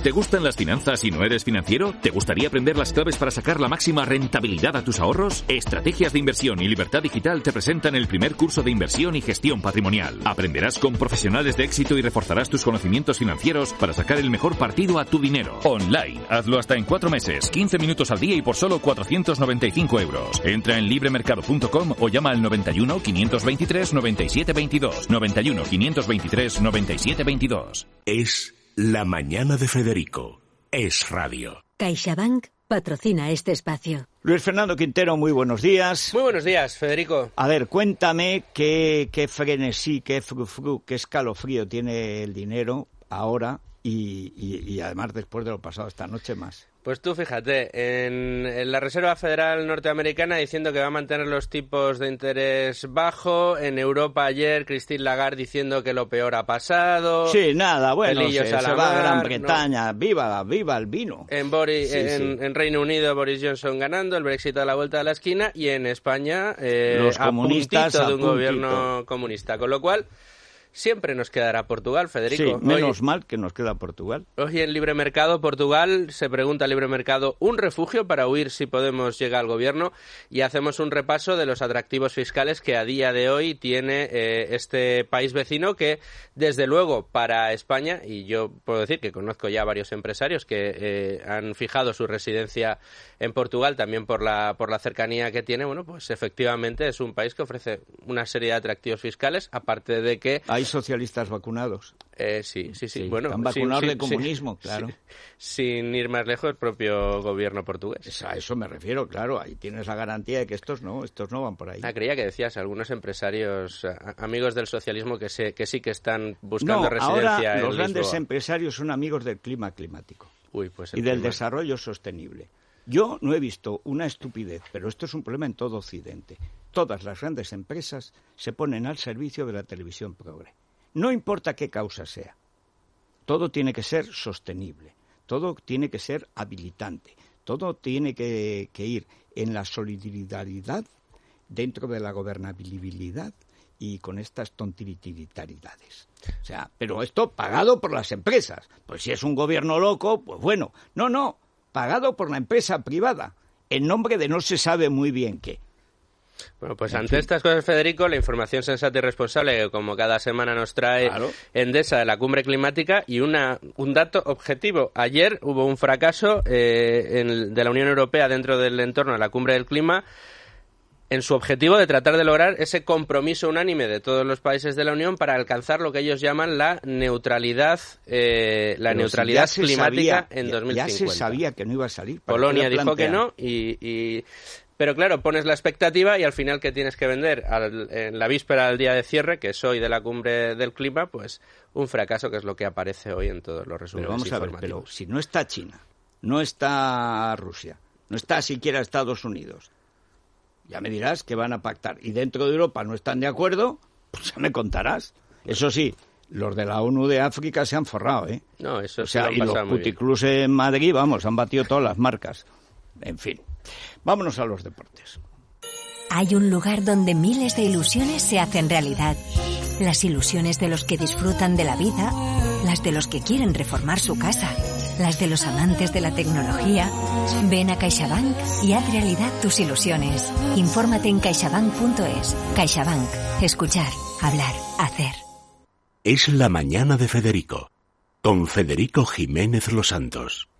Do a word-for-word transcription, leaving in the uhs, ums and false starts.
¿Te gustan las finanzas y no eres financiero? ¿Te gustaría aprender las claves para sacar la máxima rentabilidad a tus ahorros? Estrategias de Inversión y Libertad Digital te presentan el primer curso de inversión y gestión patrimonial. Aprenderás con profesionales de éxito y reforzarás tus conocimientos financieros para sacar el mejor partido a tu dinero. Online. Hazlo hasta en cuatro meses, quince minutos al día y por solo cuatrocientos noventa y cinco euros. Entra en libremercado punto com o llama al noventa y uno, quinientos veintitrés, noventa y siete veintidós. noventa y uno, quinientos veintitrés, noventa y siete veintidós. Es La Mañana de Federico. Es radio. CaixaBank patrocina este espacio. Luis Fernando Quintero, muy buenos días. Muy buenos días, Federico. A ver, cuéntame qué, qué frenesí, qué frufru, qué escalofrío tiene el dinero ahora y, y, y además después de lo pasado esta noche más. Pues tú fíjate, en, en la Reserva Federal norteamericana diciendo que va a mantener los tipos de interés bajo, en Europa ayer Christine Lagarde diciendo que lo peor ha pasado. Sí, nada, bueno, se, se la va mar, a Gran ¿no? Bretaña, viva, viva el vino. En, Boris, sí, en, sí. en Reino Unido Boris Johnson ganando, el Brexit a la vuelta de la esquina y en España eh, los comunistas a puntito de un a gobierno comunista, con lo cual siempre nos quedará Portugal, Federico. Sí, menos hoy, mal que nos queda Portugal. Hoy en Libre Mercado, Portugal, se pregunta Libre Mercado, un refugio para huir si Podemos llega al gobierno, y hacemos un repaso de los atractivos fiscales que a día de hoy tiene eh, este país vecino, que desde luego para España, y yo puedo decir que conozco ya varios empresarios que eh, han fijado su residencia en Portugal, también por la, por la cercanía que tiene, bueno, pues efectivamente es un país que ofrece una serie de atractivos fiscales, aparte de que... Hay socialistas vacunados. Eh, sí, sí, sí, sí. Bueno, están vacunados sin, de sin, comunismo, sin, claro. Sin ir más lejos, el propio gobierno portugués. Es a eso me refiero, claro. Ahí tienes la garantía de que estos no, estos no van por ahí. Ah, creía que decías algunos empresarios, a, amigos del socialismo, que, se, que sí que están buscando no, residencia ahora en los grandes Lisboa. Empresarios son amigos del clima climático. Uy, pues y del clima. desarrollo sostenible. Yo no he visto una estupidez, pero esto es un problema en todo Occidente. Todas las grandes empresas se ponen al servicio de la televisión progre. No importa qué causa sea. Todo tiene que ser sostenible, todo tiene que ser habilitante, todo tiene que, que ir en la solidaridad dentro de la gobernabilidad y con estas tontirititaridades. O sea, pero esto pagado por las empresas. Pues si es un gobierno loco, pues bueno. No, no, pagado por la empresa privada, en nombre de no se sabe muy bien qué. Bueno, pues ante estas cosas, Federico, la información sensata y responsable que como cada semana nos trae claro. Endesa de la cumbre climática y una un dato objetivo. Ayer hubo un fracaso eh, en, de la Unión Europea dentro del entorno de la cumbre del clima en su objetivo de tratar de lograr ese compromiso unánime de todos los países de la Unión para alcanzar lo que ellos llaman la neutralidad eh, la Pero neutralidad si climática sabía, en dos mil cincuenta. Ya se sabía que no iba a salir. Polonia dijo que no y... y Pero claro, pones la expectativa y al final que tienes que vender al, en la víspera del día de cierre, que es hoy de la cumbre del clima, pues un fracaso, que es lo que aparece hoy en todos los resúmenes pero vamos a ver, informativos. pero si no está China, no está Rusia, no está siquiera Estados Unidos, ya me dirás que van a pactar. Y dentro de Europa no están de acuerdo, pues ya me contarás. Eso sí, los de la ONU de África se han forrado, ¿eh? No, eso o sea, sí y los puticlús en Madrid, vamos, han batido todas las marcas. En fin, vámonos a los deportes. Hay un lugar donde miles de ilusiones se hacen realidad. Las ilusiones de los que disfrutan de la vida, las de los que quieren reformar su casa, las de los amantes de la tecnología. Ven a CaixaBank y haz realidad tus ilusiones. Infórmate en caixabank punto es. CaixaBank. Escuchar, hablar, hacer. Es La Mañana de Federico, con Federico Jiménez Los Santos.